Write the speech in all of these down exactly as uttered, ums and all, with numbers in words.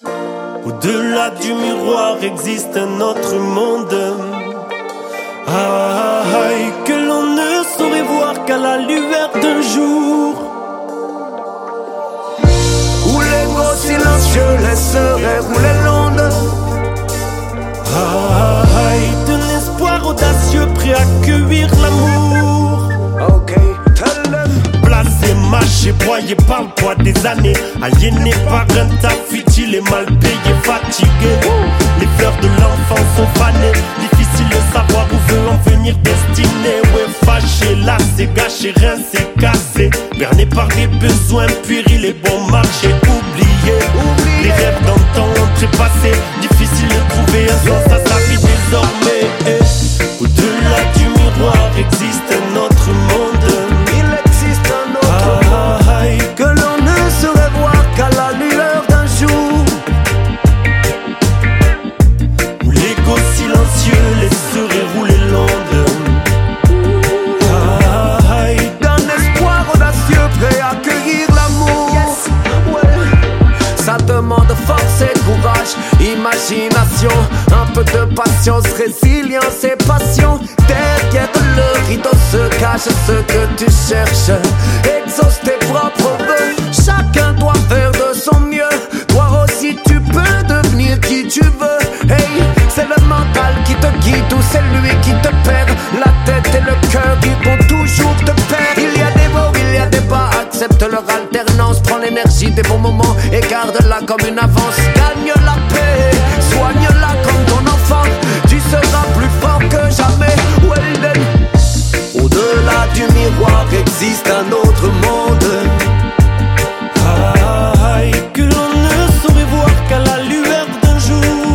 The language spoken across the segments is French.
Au-delà du miroir existe un autre monde. Ah, ah, que l'on ne saurait voir qu'à la lueur d'un jour. Où l'égo silencieux laisserait rouler l'onde. Ah, ah, d'un espoir audacieux prêt à accueillir l'amour. Ok, tell them. Placé, mâché, broyé par le poids des années. Aliéné par un tas futile et mal payé, fatigué. Les fleurs de l'enfance sont fanées. Difficile de savoir où veut en venir destiné. Ouais, fâché, lassé, gâché, rincé, cassé. Berné par des besoins puérils et bon marché. Oublié, Oublié. les rêves d'antan ont trépassé. Difficile de trouver un sens à sa vie désormais. Eh, au-delà du miroir existe un autre monde. Il existe un autre monde Ah, ah, que l'on ne saurait voir qu'à la lueur d'un jour. où l'écho silencieux laisserait rouler l'onde. Ah, ah, D'un espoir audacieux prêt à accueillir l'amour. Ouais. Ça demande force et courage, imagination, un peu de patience, résilience et passion. Derrière le rideau se cache ce que tu cherches. Exauce tes propres vœux. Chacun doit faire de son mieux. Toi aussi tu peux devenir qui tu veux. Hey, c'est le mental qui te guide ou c'est lui qui te perd. La tête et le cœur qui vont toujours te perdre. Il y a des hauts, il y a des bas. Accepte leur alternance. Prends l'énergie des bons moments et garde-la comme une avance. Gagne la paix, soigne-la comme ton enfant. Tu seras plus fort que jamais. Well then. Au-delà du miroir existe un autre monde. ah, ah, que l'on ne saurait voir qu'à la lueur d'un jour.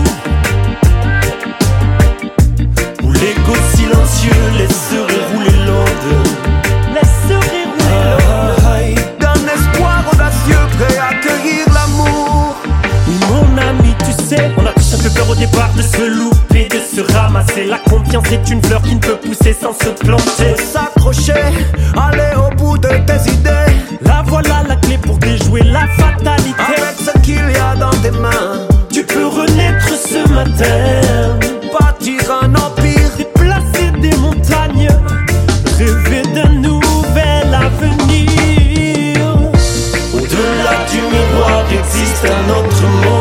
Où l'écho silencieux laisserait rouler l'onde. Laisserait rouler l'onde. Ah, ah, D'un espoir audacieux prêt à accueillir l'amour. oui, mon ami, tu sais, on a tous un peu peur au départ de se louper, de se ramasser. La confiance est une fleur qui ne peut pousser sans se planter. S'accrocher, aller au bout de tes idées. La voilà la clé pour déjouer la fatalité. Avec ce qu'il y a dans tes mains, Tu peux renaître ce matin, bâtir un empire. déplacer des montagnes, rêver d'un nouvel avenir. Au-delà du miroir existe un autre monde.